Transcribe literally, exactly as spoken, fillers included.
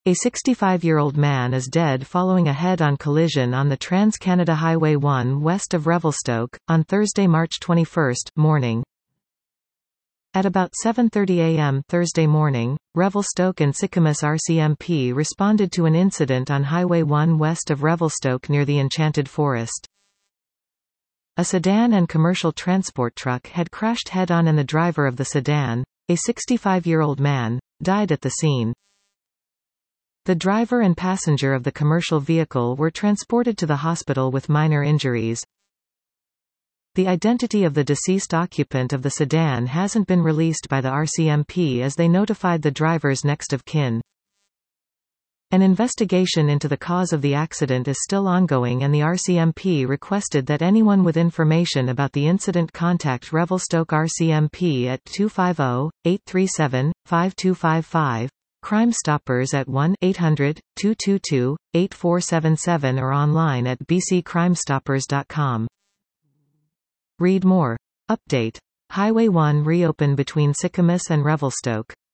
A sixty-five-year-old man is dead following a head-on collision on the Trans-Canada Highway one west of Revelstoke, on Thursday, March twenty-first, morning. At about seven thirty a m Thursday morning, Revelstoke and Sicamous R C M P responded to an incident on Highway one west of Revelstoke near the Enchanted Forest. A sedan and commercial transport truck had crashed head-on and the driver of the sedan, a sixty-five-year-old man, died at the scene. The driver and passenger of the commercial vehicle were transported to the hospital with minor injuries. The identity of the deceased occupant of the sedan hasn't been released by the R C M P as they notified the driver's next of kin. An investigation into the cause of the accident is still ongoing, and the R C M P requested that anyone with information about the incident contact Revelstoke R C M P at two five zero, eight three seven, five two five five, Crime Stoppers at one eight hundred, two two two, eight four seven seven or online at b c crime stoppers dot com. Read more. Update. Highway one reopened between Sicamous and Revelstoke.